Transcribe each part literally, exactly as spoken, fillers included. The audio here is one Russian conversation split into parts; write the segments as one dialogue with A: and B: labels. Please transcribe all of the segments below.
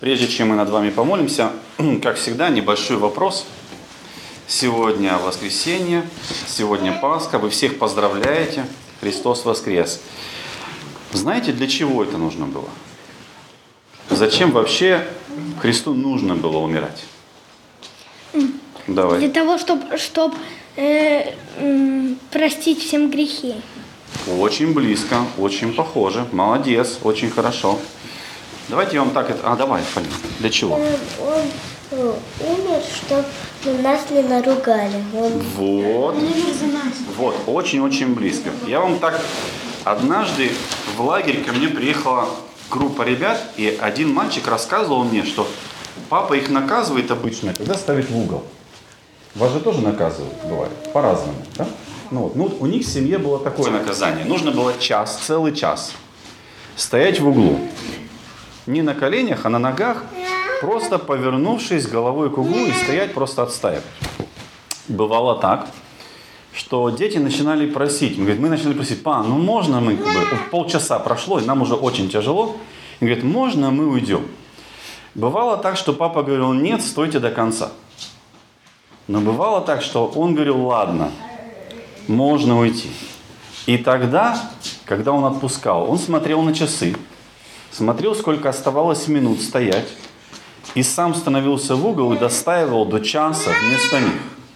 A: Прежде чем мы над вами помолимся, как всегда, небольшой вопрос. Сегодня воскресенье, сегодня Пасха, вы всех поздравляете, Христос воскрес. Знаете, для чего это нужно было? Зачем вообще Христу нужно было умирать? Давай.
B: Для того, чтобы чтоб, э, э, простить всем грехи.
A: Очень близко, очень похоже. Молодец, очень хорошо. Давайте я вам так это... А, давай, Полина. Для чего?
C: Он, он умер, чтобы нас не наругали. Он...
A: Вот. Вот, очень-очень близко. Я вам так... Однажды в лагерь ко мне приехала группа ребят, и один мальчик рассказывал мне, что папа их наказывает обычно, когда ставит в угол. Вас же тоже наказывают, бывает, по-разному, да? Ну, вот. Ну, у них в семье было такое наказание. Нужно было час, целый час стоять в углу. Не на коленях, а на ногах, просто повернувшись головой к углу и стоять, просто отстаивать. Бывало так, что дети начинали просить. Мы, говорит, мы начали просить: па, ну можно мы, как бы, полчаса прошло, и нам уже очень тяжело. И говорит, можно мы уйдем? Бывало так, что папа говорил: нет, стойте до конца. Но бывало так, что он говорил: ладно, можно уйти. И тогда, когда он отпускал, он смотрел на часы, смотрел, сколько оставалось минут стоять, и сам становился в угол и достаивал до часа вместо них.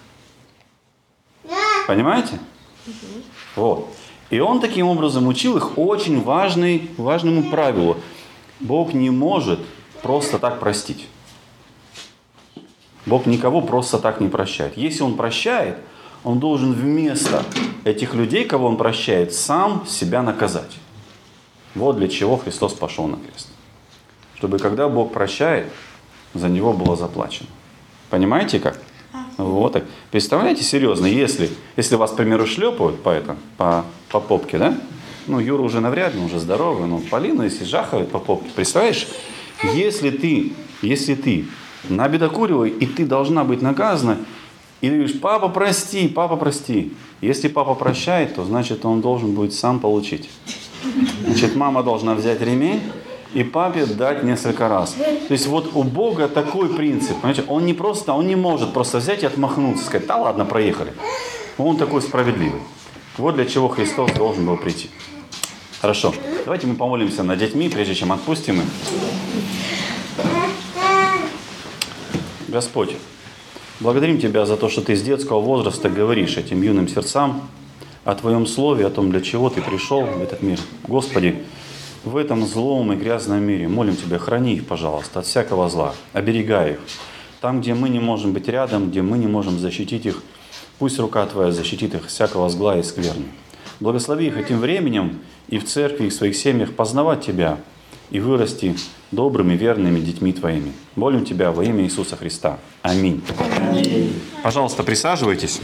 A: Понимаете? Вот. И он таким образом учил их очень важный, важному правилу. Бог не может просто так простить. Бог никого просто так не прощает. Если Он прощает, Он должен вместо этих людей, кого Он прощает, сам себя наказать. Вот для чего Христос пошел на крест. Чтобы когда Бог прощает, за Него было заплачено. Понимаете как? Вот так. Представляете, серьезно, если, если вас, к примеру, шлепают по, это, по, по попке, да? Ну, Юра уже навряд ли, он уже здоровый, но Полина, если жахает по попке, представляешь, если ты, если ты набедокуривай, и ты должна быть наказана, и ты говоришь: папа, прости, папа, прости. Если папа прощает, то значит он должен будет сам получить. Значит, мама должна взять ремень и папе дать несколько раз. То есть вот у Бога такой принцип. Понимаете? Он не просто, он не может просто взять и отмахнуться, сказать: да ладно, проехали. Он такой справедливый. Вот для чего Христос должен был прийти. Хорошо. Давайте мы помолимся над детьми, прежде чем отпустим их. Господь, благодарим Тебя за то, что Ты с детского возраста говоришь этим юным сердцам о Твоем Слове, о том, для чего Ты пришел в этот мир. Господи, в этом злом и грязном мире молим Тебя, храни их, пожалуйста, от всякого зла, оберегай их. Там, где мы не можем быть рядом, где мы не можем защитить их, пусть рука Твоя защитит их от всякого зла и скверны. Благослови их этим временем и в церкви, и в своих семьях познавать Тебя и вырасти добрыми, верными детьми Твоими. Молим Тебя во имя Иисуса Христа. Аминь. Аминь. Пожалуйста, присаживайтесь.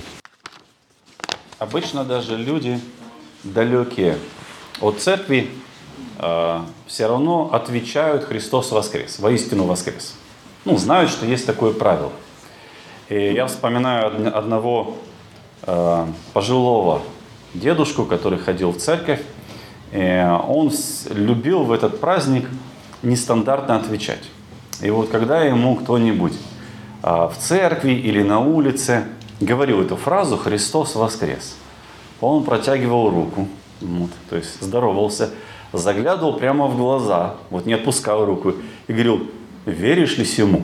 A: Обычно даже люди далекие от церкви э, все равно отвечают: Христос воскрес, воистину воскрес. Ну, знают, что есть такое правило. И я вспоминаю одного э, пожилого дедушку, который ходил в церковь. И он любил в этот праздник нестандартно отвечать. И вот когда ему кто-нибудь э, в церкви или на улице говорил эту фразу «Христос воскрес», он протягивал руку, вот, то есть здоровался, заглядывал прямо в глаза, вот не отпускал руку и говорил: веришь ли сему?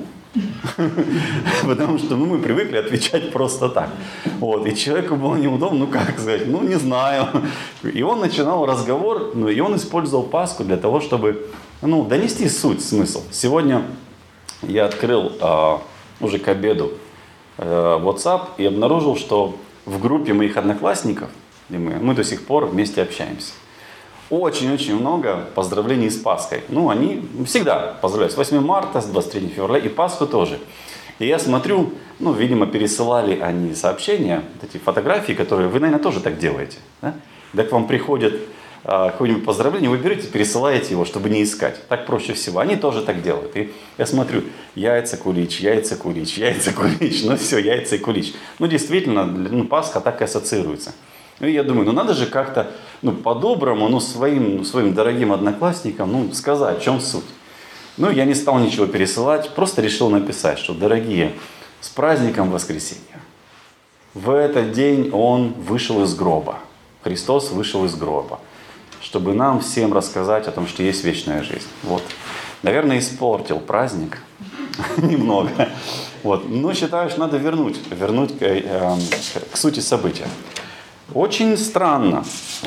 A: Потому что ну, мы привыкли отвечать просто так. Вот, и человеку было неудобно, ну как сказать, ну не знаю. И он начинал разговор, ну, и он использовал Пасху для того, чтобы ну, донести суть, смысл. Сегодня я открыл а, уже к обеду а, WhatsApp и обнаружил, что в группе моих одноклассников, где мы, мы до сих пор вместе общаемся, очень-очень много поздравлений с Пасхой. Ну, они всегда поздравляют с восьмым марта, с двадцать третьего февраля и Пасху тоже. И я смотрю, ну, видимо, пересылали они сообщения, вот эти фотографии, которые вы, наверное, тоже так делаете. Да? Когда к вам приходит а, какое-нибудь поздравление, вы берете, пересылаете его, чтобы не искать. Так проще всего. Они тоже так делают. И я смотрю: яйца кулич, яйца кулич, яйца кулич. Ну все, яйца и кулич. Ну, действительно, ну, Пасха так и ассоциируется. И я думаю, ну надо же как-то ну, по-доброму ну, своим, своим дорогим одноклассникам ну, сказать, в чем суть. Ну, я не стал ничего пересылать, просто решил написать, что, дорогие, с праздником воскресенья. В этот день Он вышел из гроба. Христос вышел из гроба, чтобы нам всем рассказать о том, что есть вечная жизнь. Вот. Наверное, испортил праздник немного. Вот. Но считаю, что надо вернуть, вернуть к, э, к сути события. Очень странно,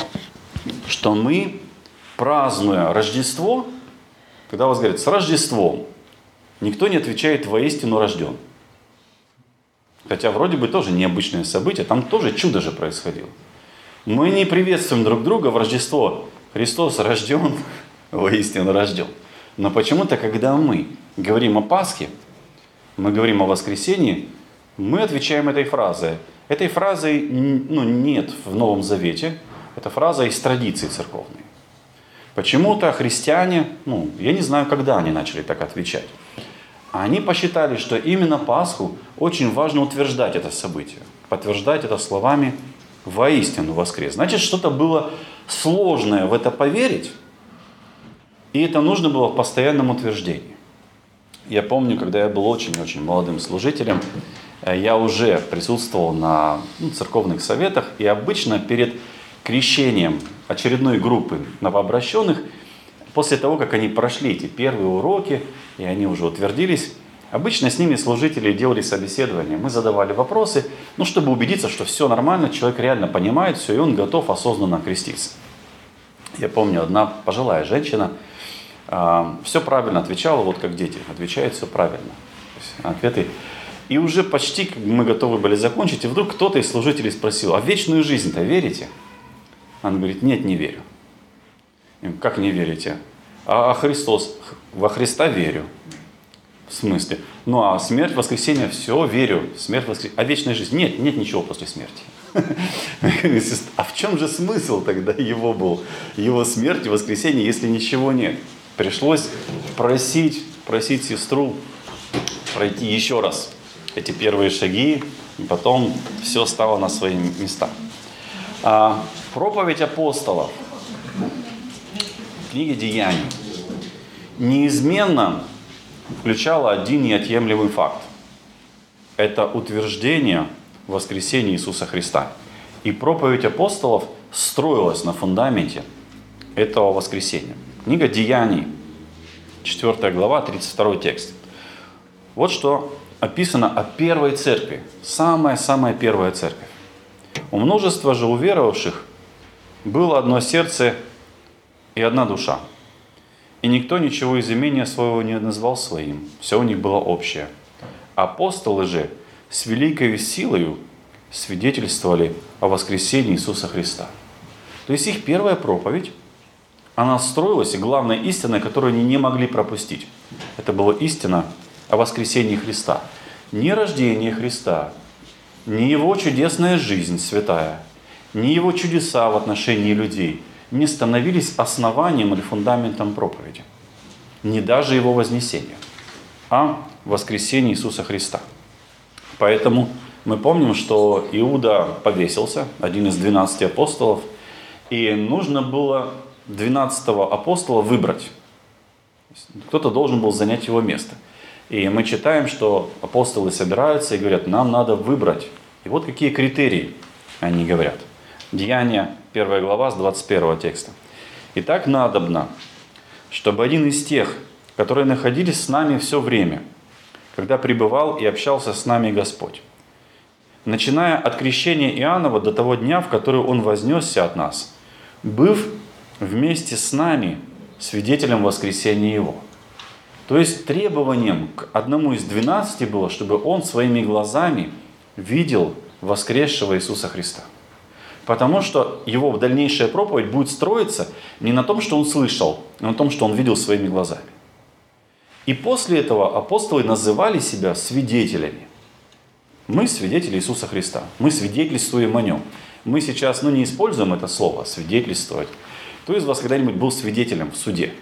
A: что мы, празднуя Рождество, когда вас говорят «с Рождеством», никто не отвечает «воистину рожден». Хотя вроде бы тоже необычное событие, там тоже чудо же происходило. Мы не приветствуем друг друга в Рождество. Христос рожден, воистину рожден. Но почему-то, когда мы говорим о Пасхе, мы говорим о воскресении, мы отвечаем этой фразой. Этой фразы ну, нет в Новом Завете. Это фраза из традиции церковной. Почему-то христиане, ну, я не знаю, когда они начали так отвечать. Они посчитали, что именно Пасху очень важно утверждать это событие. Подтверждать это словами «воистину воскрес». Значит, что-то было сложное в это поверить, и это нужно было в постоянном утверждении. Я помню, когда я был очень-очень молодым служителем, я уже присутствовал на ну, церковных советах, и обычно перед крещением очередной группы новообращенных, после того, как они прошли эти первые уроки, и они уже утвердились, обычно с ними служители делали собеседование. Мы задавали вопросы, ну, чтобы убедиться, что все нормально, человек реально понимает все, и он готов осознанно креститься. Я помню, одна пожилая женщина э, все правильно отвечала, вот как дети, отвечают все правильно. То есть ответы. И уже почти мы готовы были закончить, и вдруг кто-то из служителей спросил: а в вечную жизнь-то верите? Она говорит: нет, не верю. Я говорю: как не верите? А Христос, во Христа верю. В смысле? Ну а смерть, воскресенье, все, верю. Смерть, воскресенье. А вечная жизнь? Нет, нет ничего после смерти. А в чем же смысл тогда его был? Его смерти, воскресенья, если ничего нет? Пришлось просить, просить сестру пройти еще раз эти первые шаги, и потом все стало на свои места. А проповедь апостолов, книга Деяний, неизменно включала один неотъемлемый факт. Это утверждение воскресения Иисуса Христа. И проповедь апостолов строилась на фундаменте этого воскресения. Книга Деяний, четвёртая глава, тридцать второй текст. Вот что описано о первой церкви. Самая-самая первая церковь. У множества же уверовавших было одно сердце и одна душа. И никто ничего из имения своего не назвал своим. Все у них было общее. Апостолы же с великой силою свидетельствовали о воскресении Иисуса Христа. То есть их первая проповедь, она строилась, и главная истина, которую они не могли пропустить, это была истина о воскресении Христа. Не рождение Христа, не Его чудесная жизнь святая, не Его чудеса в отношении людей не становились основанием или фундаментом проповеди. Не даже Его вознесение, а воскресение Иисуса Христа. Поэтому мы помним, что Иуда повесился, один из двенадцати апостолов, и нужно было двенадцатого апостола выбрать. Кто-то должен был занять его место. И мы читаем, что апостолы собираются и говорят: нам надо выбрать. И вот какие критерии они говорят. Деяния, первая глава, с двадцать первого текста. «Итак, надобно, чтобы один из тех, которые находились с нами все время, когда пребывал и общался с нами Господь, начиная от крещения Иоаннова до того дня, в который он вознесся от нас, быв вместе с нами свидетелем воскресения Его». То есть требованием к одному из двенадцати было, чтобы он своими глазами видел воскресшего Иисуса Христа. Потому что его дальнейшая проповедь будет строиться не на том, что он слышал, а на том, что он видел своими глазами. И после этого апостолы называли себя свидетелями. Мы свидетели Иисуса Христа. Мы свидетельствуем о Нем. Мы сейчас ну, не используем это слово «свидетельствовать». Кто из вас когда-нибудь был свидетелем в суде?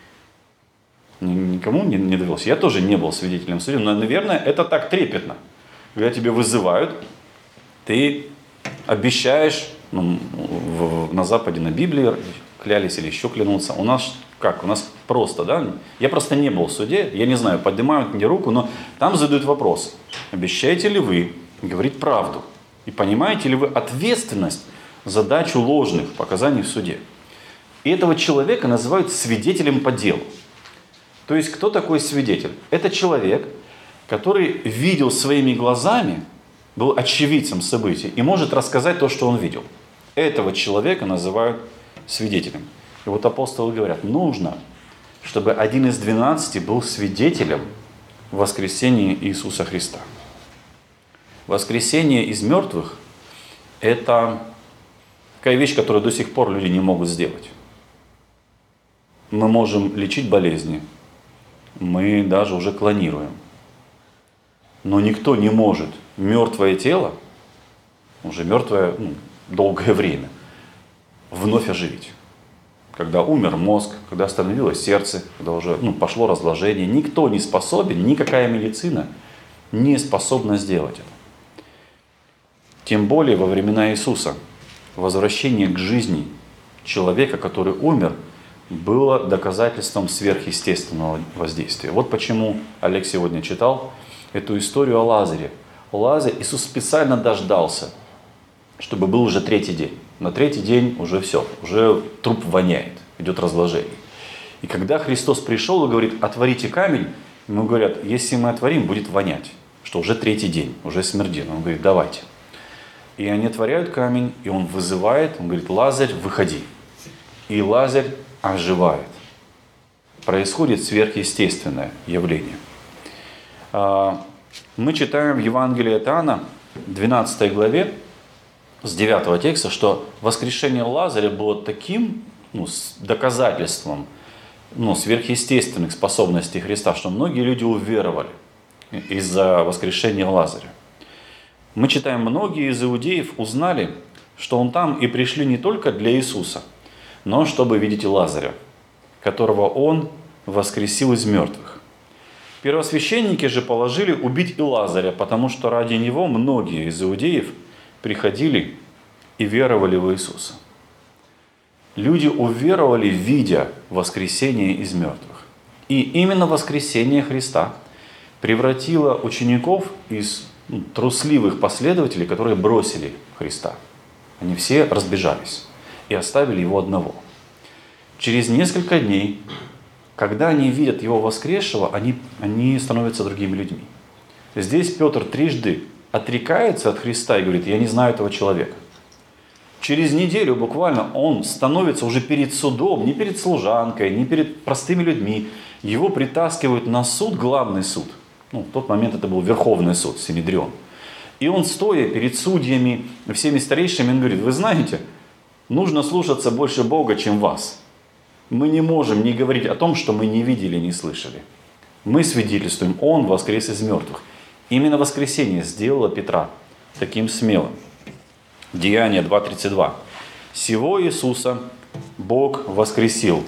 A: Никому не, не довелось. Я тоже не был свидетелем в суде, но, наверное, это так трепетно. Когда тебя вызывают, ты обещаешь, ну, в, на Западе на Библии клялись или еще клянутся. У нас как у нас просто, да? Я просто не был в суде, я не знаю, поднимают мне руку, но там задают вопрос. Обещаете ли вы говорить правду? И понимаете ли вы ответственность за дачу ложных показаний в суде? И этого человека называют свидетелем по делу. То есть, кто такой свидетель? Это человек, который видел своими глазами, был очевидцем событий и может рассказать то, что он видел. Этого человека называют свидетелем. И вот апостолы говорят, нужно, чтобы один из двенадцати был свидетелем воскресения Иисуса Христа. Воскресение из мертвых – это такая вещь, которую до сих пор люди не могут сделать. Мы можем лечить болезни, мы даже уже клонируем. Но никто не может мертвое тело, уже мертвое ну, долгое время, вновь оживить. Когда умер мозг, когда остановилось сердце, когда уже ну, пошло разложение, никто не способен, никакая медицина не способна сделать это. Тем более во времена Иисуса возвращение к жизни человека, который умер, было доказательством сверхъестественного воздействия. Вот почему Олег сегодня читал эту историю о Лазаре. Лазарь, Иисус специально дождался, чтобы был уже третий день. На третий день уже все, уже труп воняет, идет разложение. И когда Христос пришел и говорит, отворите камень, ему говорят, если мы отворим, будет вонять, что уже третий день, уже смердит. Он говорит, давайте. И они отворяют камень, и он вызывает, он говорит, Лазарь, выходи. И Лазарь оживает. Происходит сверхъестественное явление. Мы читаем в Евангелии от Иоанна, двенадцатой главе, с девятого текста, что воскрешение Лазаря было таким ну, доказательством ну, сверхъестественных способностей Христа, что многие люди уверовали из-за воскрешения Лазаря. Мы читаем, многие из иудеев узнали, что он там и пришли не только для Иисуса, но чтобы видеть Лазаря, которого он воскресил из мертвых. Первосвященники же положили убить и Лазаря, потому что ради него многие из иудеев приходили и веровали в Иисуса. Люди уверовали, видя воскресение из мертвых. И именно воскресение Христа превратило учеников из ну, трусливых последователей, которые бросили Христа. Они все разбежались и оставили его одного. Через несколько дней, когда они видят его воскресшего, они, они становятся другими людьми. Здесь Петр трижды отрекается от Христа и говорит, я не знаю этого человека. Через неделю буквально он становится уже перед судом, не перед служанкой, не перед простыми людьми. Его притаскивают на суд, главный суд. Ну, в тот момент это был Верховный суд, Синедрион. И он, стоя перед судьями, всеми старейшими, он говорит, вы знаете, нужно слушаться больше Бога, чем вас. Мы не можем не говорить о том, что мы не видели, не слышали. Мы свидетельствуем, он воскрес из мертвых. Именно воскресение сделало Петра таким смелым. Деяние два тридцать два. «Сего Иисуса Бог воскресил,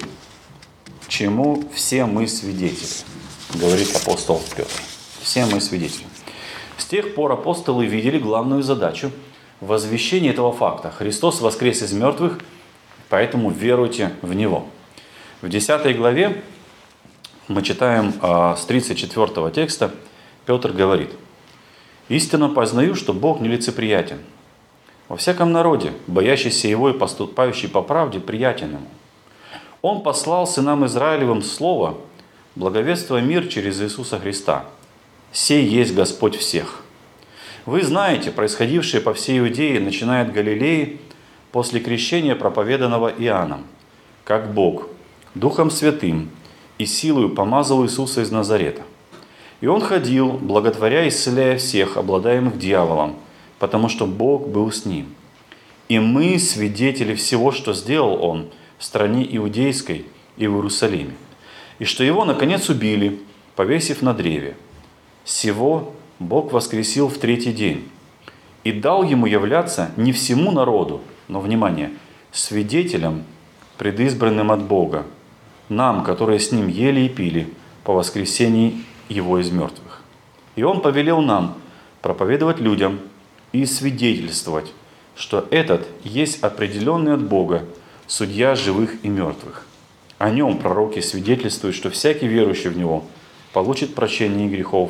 A: чему все мы свидетели», говорит апостол Петр. Все мы свидетели. С тех пор апостолы видели главную задачу возвещения этого факта. Христос воскрес из мертвых, поэтому веруйте в Него. В десятой главе мы читаем а, с тридцать четвёртого текста, Петр говорит, «Истинно познаю, что Бог нелицеприятен. Во всяком народе, боящийся Его и поступающий по правде, приятен Ему. Он послал сынам Израилевым слово, благовествуя мир через Иисуса Христа. Сей есть Господь всех. Вы знаете, происходившее по всей Иудее, начиная от Галилеи, после крещения, проповеданного Иоанном, как Бог, Духом Святым и силою помазал Иисуса из Назарета. И Он ходил, благотворя и исцеляя всех, обладаемых дьяволом, потому что Бог был с Ним. И мы свидетели всего, что сделал Он в стране Иудейской и в Иерусалиме, и что Его, наконец, убили, повесив на древе. Сего Бог воскресил в третий день и дал Ему являться не всему народу, но, внимание, свидетелям, предизбранным от Бога, нам, которые с Ним ели и пили по воскресении Его из мертвых. И Он повелел нам проповедовать людям и свидетельствовать, что этот есть определенный от Бога судья живых и мертвых. О нем пророки свидетельствуют, что всякий верующий в него получит прощение грехов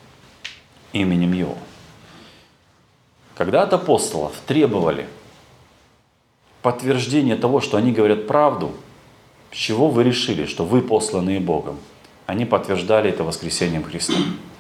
A: именем его. Когда от апостолов требовали подтверждения того, что они говорят правду, с чего вы решили, что вы посланные Богом? Они подтверждали это воскресением Христа.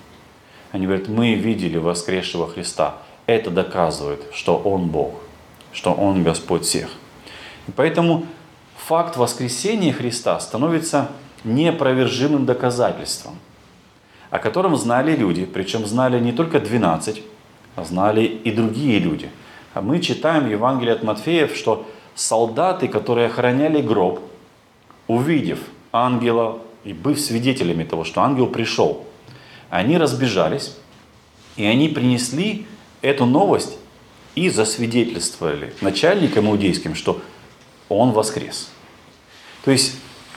A: Они говорят, мы видели воскресшего Христа. Это доказывает, что Он Бог, что Он Господь всех. И поэтому факт воскресения Христа становится неопровержимым доказательством, о котором знали люди, причем знали не только двенадцать, а знали и другие люди. А мы читаем в Евангелии от Матфея, что солдаты, которые охраняли гроб, увидев ангела и быв свидетелями того, что ангел пришел, они разбежались, и они принесли эту новость и засвидетельствовали начальникам иудейским, что Он воскрес. То есть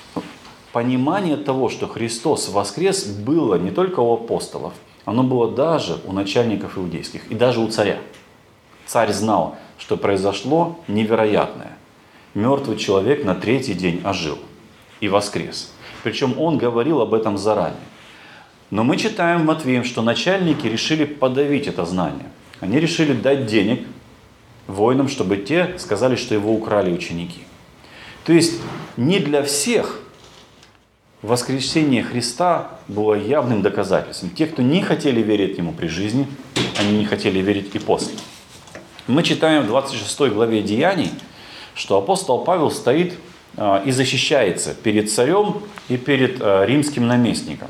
A: понимание того, что Христос воскрес, было не только у апостолов, оно было даже у начальников иудейских и даже у царя. Царь знал, что произошло невероятное. Мертвый человек на третий день ожил и воскрес. Причем он говорил об этом заранее. Но мы читаем в Матфеем, что начальники решили подавить это знание. Они решили дать денег воинам, чтобы те сказали, что его украли ученики. То есть не для всех воскресение Христа было явным доказательством. Те, кто не хотели верить Ему при жизни, они не хотели верить и после. Мы читаем в двадцать шестой главе Деяний, что апостол Павел стоит и защищается перед царем и перед римским наместником.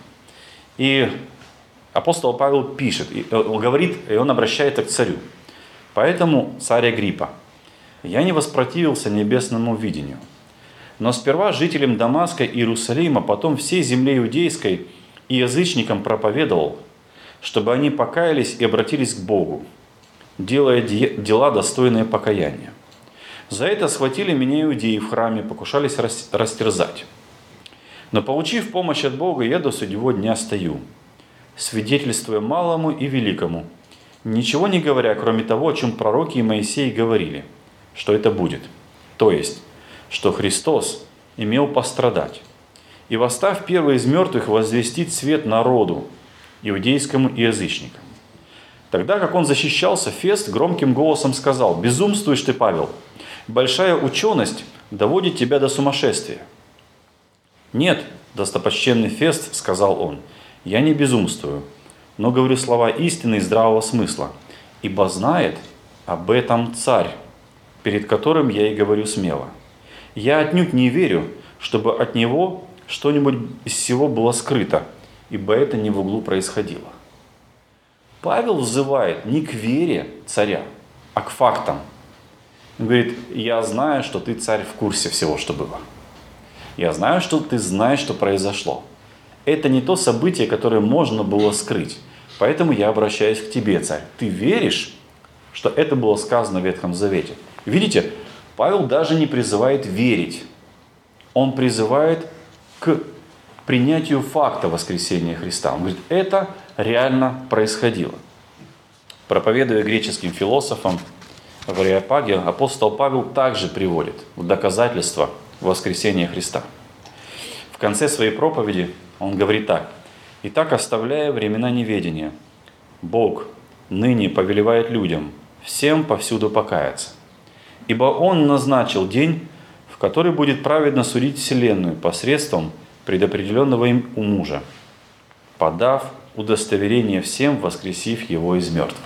A: И апостол Павел пишет, и говорит, и он обращается к царю. Поэтому, царь Агриппа, я не воспротивился небесному видению, но сперва жителям Дамаска и Иерусалима, потом всей земле иудейской и язычникам проповедовал, чтобы они покаялись и обратились к Богу, делая дела, достойные покаяния. За это схватили меня иудеи в храме, покушались растерзать. Но, получив помощь от Бога, я до сего дня стою, свидетельствуя малому и великому, ничего не говоря, кроме того, о чем пророки и Моисей говорили, что это будет. То есть, что Христос имел пострадать, и, восстав первый из мертвых, возвестить свет народу, иудейскому и язычникам. Тогда, как он защищался, Фест громким голосом сказал: «Безумствуешь ты, Павел! Большая ученость доводит тебя до сумасшествия». «Нет, достопочтенный Фест, — сказал он, — я не безумствую, но говорю слова истины и здравого смысла, ибо знает об этом царь, перед которым я и говорю смело. Я отнюдь не верю, чтобы от него что-нибудь из всего было скрыто, ибо это не в углу происходило». Павел взывает не к вере царя, а к фактам. Он говорит: я знаю, что ты, царь, в курсе всего, что было. Я знаю, что ты знаешь, что произошло. Это не то событие, которое можно было скрыть. Поэтому я обращаюсь к тебе, царь. Ты веришь, что это было сказано в Ветхом Завете? Видите, Павел даже не призывает верить. Он призывает к принятию факта воскресения Христа. Он говорит, это реально происходило. Проповедуя греческим философам в Ареопаге, апостол Павел также приводит в доказательство воскресения Христа. В конце своей проповеди он говорит так: «Итак, оставляя времена неведения, Бог ныне повелевает людям всем повсюду покаяться, ибо Он назначил день, в который будет праведно судить вселенную посредством предопределенного им у мужа, подав удостоверение всем, воскресив его из мертвых».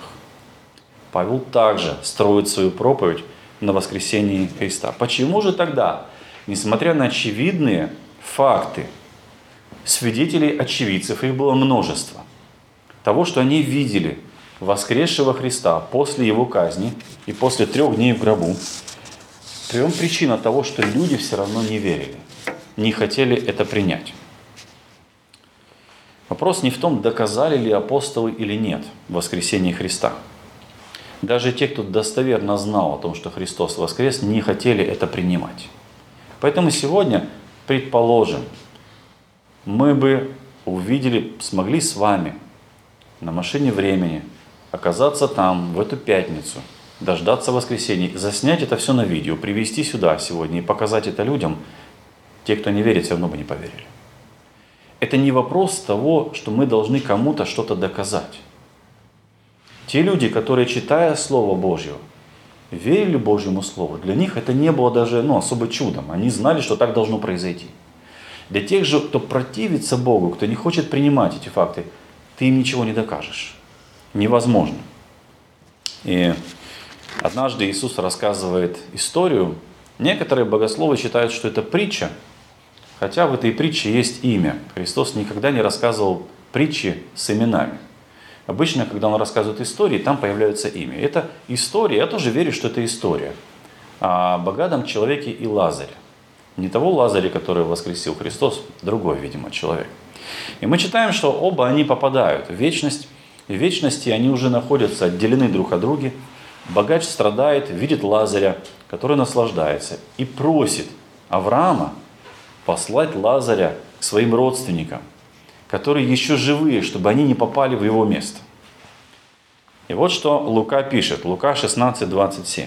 A: Павел также строит свою проповедь на воскресении Христа. Почему же тогда, несмотря на очевидные факты, свидетелей очевидцев, их было множество, того, что они видели воскресшего Христа после его казни и после трех дней в гробу, в чем причина того, что люди все равно не верили, не хотели это принять? Вопрос не в том, доказали ли апостолы или нет воскресение Христа. Даже те, кто достоверно знал о том, что Христос воскрес, не хотели это принимать. Поэтому сегодня, предположим, мы бы увидели, смогли с вами на машине времени оказаться там в эту пятницу, дождаться воскресенья, заснять это все на видео, привезти сюда сегодня и показать это людям, Те, кто не верит, все равно бы не поверили. Это не вопрос того, что мы должны кому-то что-то доказать. Те люди, которые, читая Слово Божье, верили Божьему Слову, для них это не было даже ну, особо чудом. Они знали, что так должно произойти. Для тех же, кто противится Богу, кто не хочет принимать эти факты, ты им ничего не докажешь. Невозможно. И однажды Иисус рассказывает историю. Некоторые богословы считают, что это притча, хотя в этой притче есть имя. Христос никогда не рассказывал притчи с именами. Обычно, когда он рассказывает истории, там появляется имя. Это история, я тоже верю, что это история о богатом человеке и Лазаре. Не того Лазаря, который воскресил Христос, другой, видимо, человек. И мы читаем, что оба они попадают в вечность. В вечности они уже находятся отделены друг от друга. Богач страдает, видит Лазаря, который наслаждается, и просит Авраама послать Лазаря к своим родственникам, которые еще живые, чтобы они не попали в его место. И вот что Лука пишет, Лука шестнадцать, двадцать семь.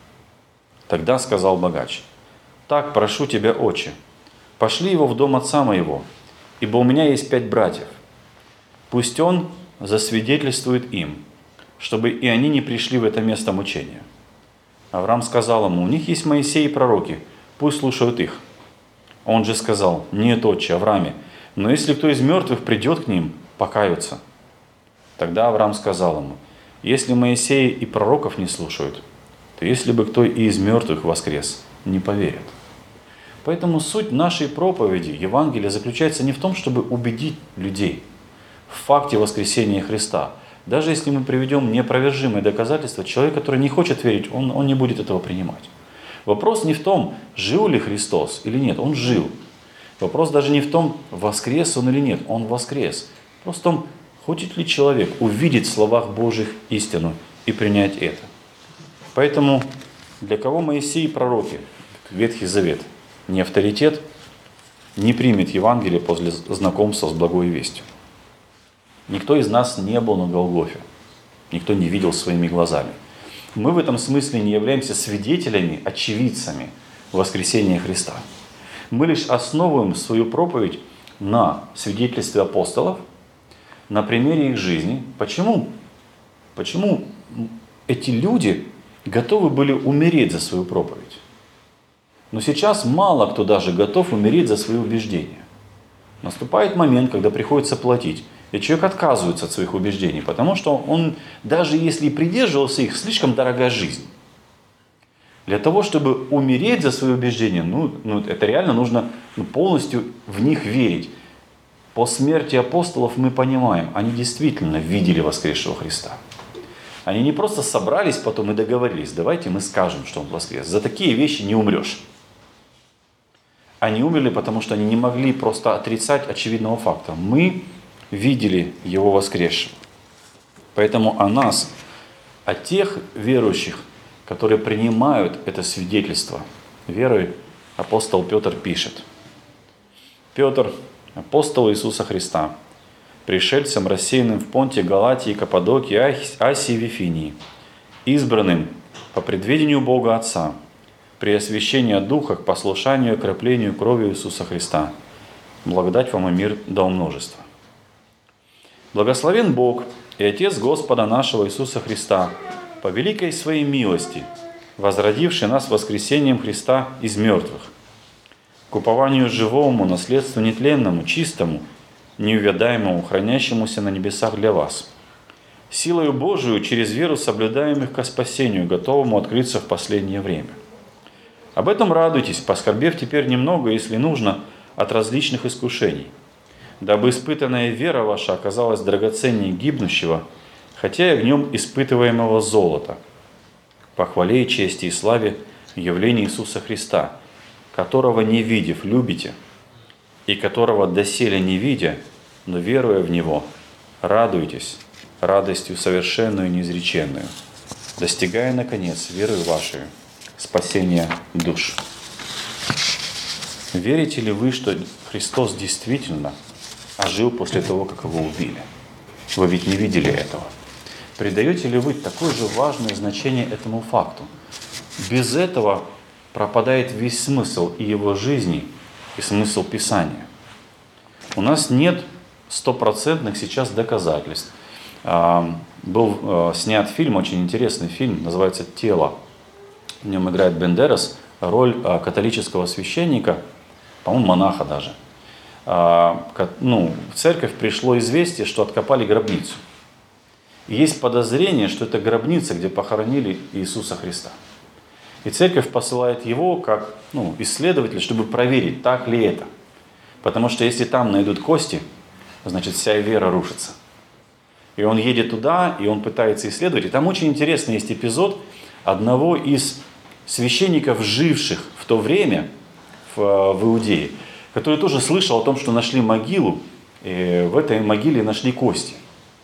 A: Тогда сказал богач: «Так, прошу тебя, отче, пошли его в дом отца моего, ибо у меня есть пять братьев. Пусть он засвидетельствует им, чтобы и они не пришли в это место мучения». Авраам сказал ему: «У них есть Моисей и пророки, пусть слушают их». Он же сказал: «Нет, отче, Аврааме, но если кто из мертвых придет к ним, покаются». Тогда Авраам сказал ему: «Если Моисея и пророков не слушают, то если бы кто и из мертвых воскрес, не поверят». Поэтому суть нашей проповеди, Евангелия, заключается не в том, чтобы убедить людей в факте воскресения Христа. Даже если мы приведем неопровержимые доказательства, человек, который не хочет верить, он, он не будет этого принимать. Вопрос не в том, жил ли Христос или нет, он жил. Вопрос даже не в том, воскрес он или нет, он воскрес. Просто в том, хочет ли человек увидеть в словах Божьих истину и принять это. Поэтому для кого Моисей и пророки, Ветхий Завет, не авторитет, не примет Евангелие после знакомства с благой вестью. Никто из нас не был на Голгофе, никто не видел своими глазами. Мы в этом смысле не являемся свидетелями, очевидцами воскресения Христа. Мы лишь основываем свою проповедь на свидетельстве апостолов, на примере их жизни. Почему? Почему эти люди готовы были умереть за свою проповедь? Но сейчас мало кто даже готов умереть за свои убеждения. Наступает момент, когда приходится платить. И человек отказывается от своих убеждений, потому что он, даже если и придерживался их, слишком дорога жизнь. Для того, чтобы умереть за свои убеждения, ну, ну, это реально нужно ну, полностью в них верить. По смерти апостолов мы понимаем, они действительно видели воскресшего Христа. Они не просто собрались потом и договорились: давайте мы скажем, что он воскрес. За такие вещи не умрешь. Они умерли, потому что они не могли просто отрицать очевидного факта. Мы видели его воскресшего. Поэтому о нас, о тех верующих, которые принимают это свидетельство верой, апостол Петр пишет. Петр, апостол Иисуса Христа, пришельцем, рассеянным в Понте, Галатии, Каппадокии, Асии, Вифинии, избранным по предвидению Бога Отца, при освящении от Духа к послушанию и окроплению кровью Иисуса Христа. Благодать вам и мир да умножества. Благословен Бог и Отец Господа нашего Иисуса Христа, по великой своей милости, возродивший нас воскресением Христа из мертвых, к упованию живому, наследству нетленному, чистому, неувядаемому, хранящемуся на небесах для вас, силою Божию через веру соблюдаемых ко спасению, готовому открыться в последнее время. Об этом радуйтесь, поскорбев теперь немного, если нужно, от различных искушений, дабы испытанная вера ваша оказалась драгоценнее гибнущего, хотя и огнем испытываемого золота, по хвале и чести и славе явления Иисуса Христа, которого не видев любите, и которого доселе не видя, но веруя в Него, радуйтесь радостью совершенную и неизреченную, достигая, наконец, верою вашей спасения душ. Верите ли вы, что Христос действительно ожил после того, как его убили? Вы ведь не видели этого. Придаете ли вы такое же важное значение этому факту? Без этого пропадает весь смысл и его жизни, и смысл Писания. У нас нет стопроцентных сейчас доказательств. Был снят фильм, очень интересный фильм, называется «Тело». В нем играет Бендерас роль католического священника, по-моему, монаха даже. Ну, в церковь пришло известие, что откопали гробницу. И есть подозрение, что это гробница, где похоронили Иисуса Христа. И церковь посылает его как ну, исследователя, чтобы проверить, так ли это. Потому что если там найдут кости, значит вся вера рушится. И он едет туда, и он пытается исследовать. И там очень интересный есть эпизод одного из священников, живших в то время в, в Иудее, который тоже слышал о том, что нашли могилу, и в этой могиле нашли кости.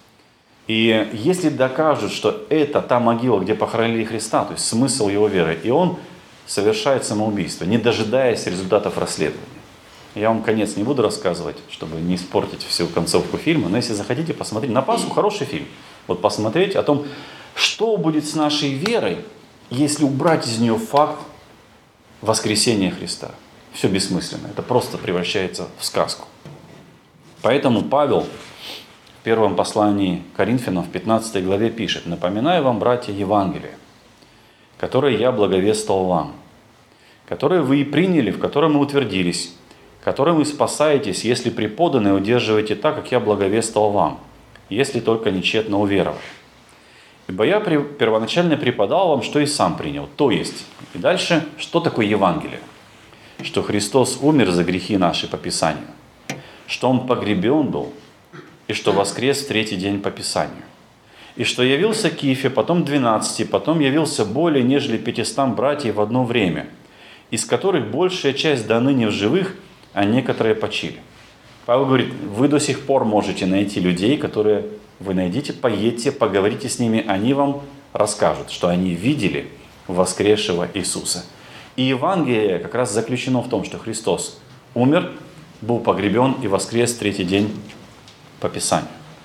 A: И если докажут, что это та могила, где похоронили Христа, то есть смысл его веры, и он совершает самоубийство, не дожидаясь результатов расследования. Я вам конец не буду рассказывать, чтобы не испортить всю концовку фильма, но если захотите, посмотреть. На Пасху хороший фильм. Вот посмотреть о том, что будет с нашей верой, если убрать из нее факт воскресения Христа. Все бессмысленно. Это просто превращается в сказку. Поэтому Павел в первом послании Коринфянам в пятнадцатой главе пишет: «Напоминаю вам, братья, Евангелие, которое я благовествовал вам, которое вы и приняли, в котором и утвердились, которым вы спасаетесь, если преподанное удерживаете так, как я благовествовал вам, если только нечетно уверовали. Ибо я первоначально преподал вам, что и сам принял». То есть, и дальше, что такое Евангелие? Что Христос умер за грехи наши по Писанию, что Он погребен был, и что воскрес в третий день по Писанию, и что явился Кифе, потом двенадцати, потом явился более нежели пятистам братьев в одно время, из которых большая часть до ныне в живых, а некоторые почили. Павел говорит, вы до сих пор можете найти людей, которые вы найдите, поедьте, поговорите с ними, они вам расскажут, что они видели воскресшего Иисуса. И Евангелие как раз заключено в том, что Христос умер, был погребен и воскрес в третий день по Писанию.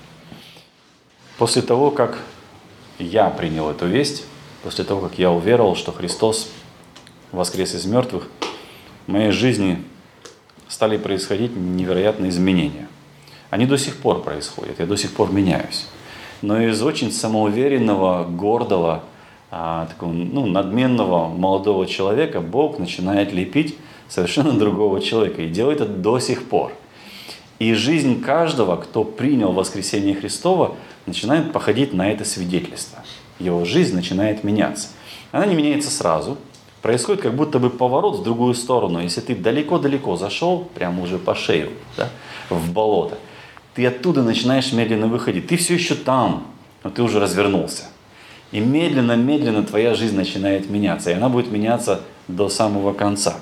A: После того, как я принял эту весть, после того, как я уверовал, что Христос воскрес из мертвых, в моей жизни стали происходить невероятные изменения. Они до сих пор происходят, я до сих пор меняюсь. Но из очень самоуверенного, гордого, а, такого, ну, надменного молодого человека Бог начинает лепить совершенно другого человека. И делает это до сих пор. И жизнь каждого, кто принял воскресение Христова, начинает походить на это свидетельство. Его жизнь начинает меняться. Она не меняется сразу. Происходит как будто бы поворот в другую сторону. Если ты далеко-далеко зашел, прямо уже по шею, да, в болото, ты оттуда начинаешь медленно выходить. Ты все еще там, но ты уже развернулся. И медленно-медленно твоя жизнь начинает меняться. И она будет меняться до самого конца.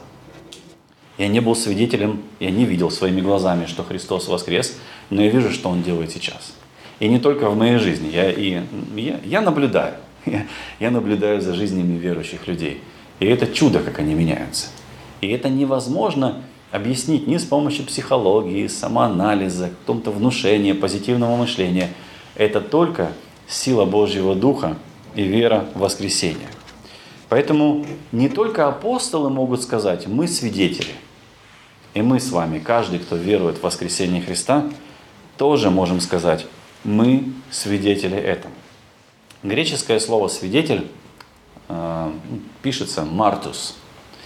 A: Я не был свидетелем, я не видел своими глазами, что Христос воскрес, но я вижу, что Он делает сейчас. И не только в моей жизни. Я, и, я, я наблюдаю. Я, я наблюдаю за жизнями верующих людей. И это чудо, как они меняются. И это невозможно объяснить ни с помощью психологии, самоанализа, какого-то внушения, позитивного мышления. Это только сила Божьего Духа и вера в воскресение. Поэтому не только апостолы могут сказать, мы свидетели. И мы с вами, каждый, кто верует в воскресение Христа, тоже можем сказать, мы свидетели этому. Греческое слово «свидетель» э, пишется «мартус».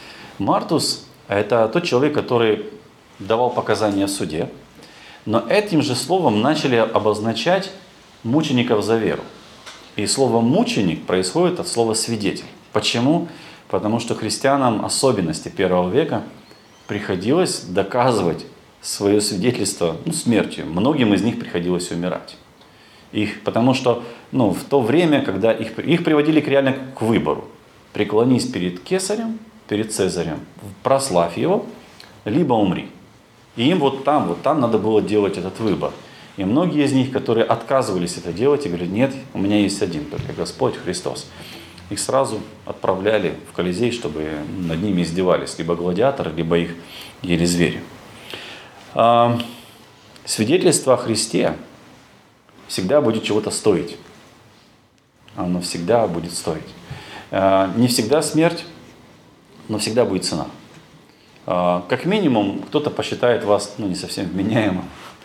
A: Мартус – это тот человек, который давал показания в суде, но этим же словом начали обозначать мучеников за веру. И слово «мученик» происходит от слова «свидетель». Почему? Потому что христианам особенности первого века приходилось доказывать свое свидетельство ну, смертью. Многим из них приходилось умирать. Их, потому что ну, в то время, когда их, их приводили реально к выбору. Преклонись перед кесарем, перед Цезарем, прославь его, либо умри. И им вот там, вот там надо было делать этот выбор. И многие из них, которые отказывались это делать, и говорили, нет, у меня есть один, только Господь Христос. Их сразу отправляли в Колизей, чтобы над ними издевались либо гладиаторы, либо их ели звери. А, свидетельство о Христе всегда будет чего-то стоить. Оно всегда будет стоить. А, не всегда смерть, но всегда будет цена. Как минимум, кто-то посчитает вас, ну, не совсем вменяемым.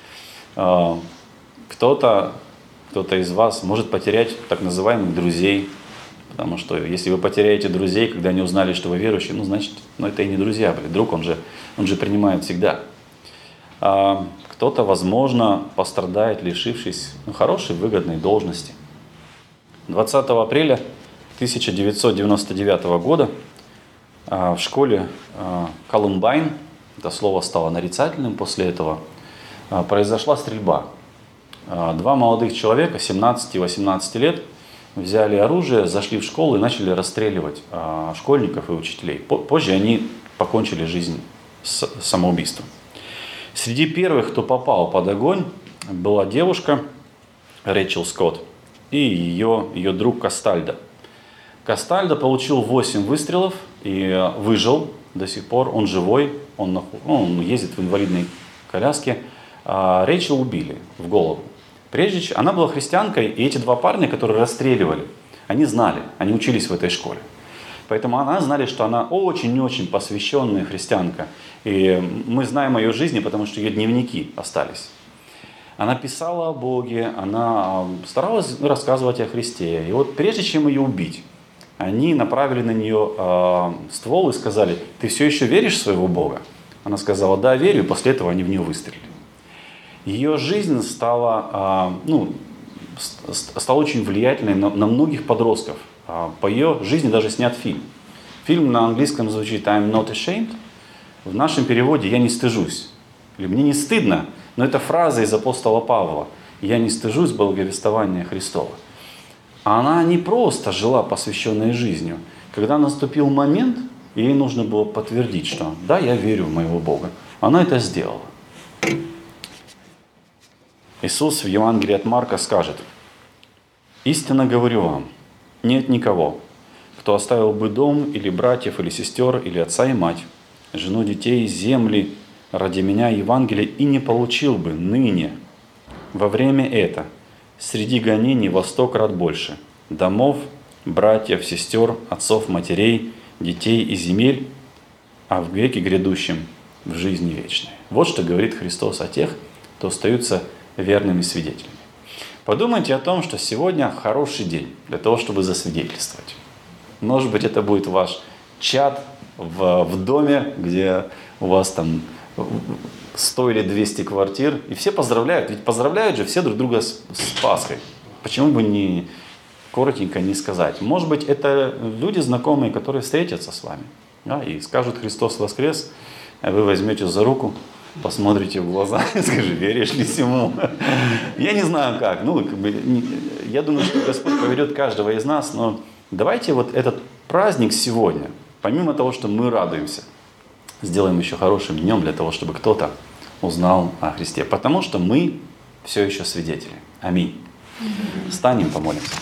A: Кто-то, кто-то из вас может потерять так называемых друзей. Потому что если вы потеряете друзей, когда они узнали, что вы верующий, ну, значит, ну, это и не друзья были. Друг, он же, он же принимает всегда. А кто-то, возможно, пострадает, лишившись, ну, хорошей, выгодной должности. двадцатого апреля тысяча девятьсот девяносто девятого года в школе Колумбайн, это слово стало нарицательным после этого, произошла стрельба. Два молодых человека, семнадцати и восемнадцати лет, взяли оружие, зашли в школу и начали расстреливать школьников и учителей. Позже они покончили жизнь с самоубийством. Среди первых, кто попал под огонь, была девушка Рэйчел Скотт и ее, ее друг Кастальдо. Кастальдо получил восемь выстрелов и выжил до сих пор. Он живой, он, он ездит в инвалидной коляске. А Рэйчел убили в голову. Прежде чем она была христианкой, и эти два парня, которые расстреливали, они знали, они учились в этой школе. Поэтому она знали, что она очень-очень посвященная христианка. И мы знаем о ее жизни, потому что ее дневники остались. Она писала о Боге, она старалась рассказывать о Христе. И вот прежде чем ее убить, они направили на нее э, ствол и сказали: ты все еще веришь в своего Бога? Она сказала: да, верю, и после этого они в нее выстрелили. Ее жизнь стала, э, ну, стала очень влиятельной на, на многих подростков. Э, по ее жизни даже снят фильм. Фильм на английском звучит I'm not ashamed. В нашем переводе «я не стыжусь». Или «мне не стыдно», но это фраза из апостола Павла. «Я не стыжусь благовествования Христова». А она не просто жила посвященной жизнью. Когда наступил момент, ей нужно было подтвердить, что да, я верю в моего Бога. Она это сделала. Иисус в Евангелии от Марка скажет: «Истинно говорю вам, нет никого, кто оставил бы дом, или братьев, или сестер, или отца и мать, жену, детей, земли ради меня Евангелия, и не получил бы ныне, во время это, среди гонений во сто крат больше домов, братьев, сестер, отцов, матерей, детей и земель, а в веке грядущем в жизни вечной». Вот что говорит Христос о тех, кто остаются верными свидетелями. Подумайте о том, что сегодня хороший день для того, чтобы засвидетельствовать. Может быть, это будет ваш чат в, в доме, где у вас там сто или двести квартир, и все поздравляют. Ведь поздравляют же все друг друга с, с Пасхой. Почему бы не коротенько не сказать? Может быть, это люди знакомые, которые встретятся с вами, да, и скажут: «Христос воскрес», а вы возьмете за руку, посмотрите в глаза и скажете: «Веришь ли сему?» Я не знаю как. Ну, как бы, я думаю, что Господь поведет каждого из нас, но давайте вот этот праздник сегодня, помимо того, что мы радуемся, сделаем еще хорошим днем для того, чтобы кто-то узнал о Христе. Потому что мы все еще свидетели. Аминь. Встанем, помолимся.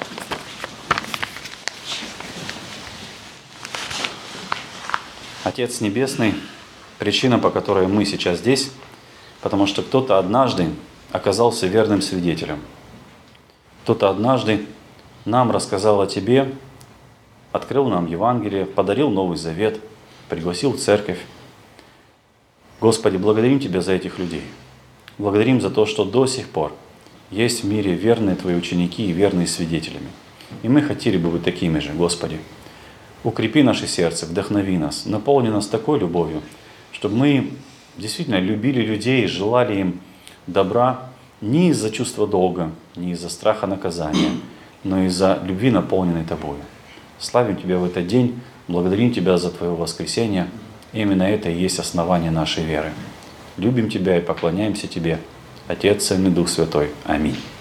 A: Отец Небесный, причина, по которой мы сейчас здесь, потому что кто-то однажды оказался верным свидетелем. Кто-то однажды нам рассказал о Тебе, открыл нам Евангелие, подарил Новый Завет, пригласил в церковь. Господи, благодарим Тебя за этих людей. Благодарим за то, что до сих пор есть в мире верные Твои ученики и верные свидетелями. И мы хотели бы быть такими же, Господи. Укрепи наше сердце, вдохнови нас, наполни нас такой любовью, чтобы мы действительно любили людей, желали им добра не из-за чувства долга, не из-за страха наказания, но из-за любви, наполненной Тобою. Славим Тебя в этот день, благодарим Тебя за Твое воскресение. Именно это и есть основание нашей веры. Любим Тебя и поклоняемся Тебе, Отец, Сын и Дух Святой. Аминь.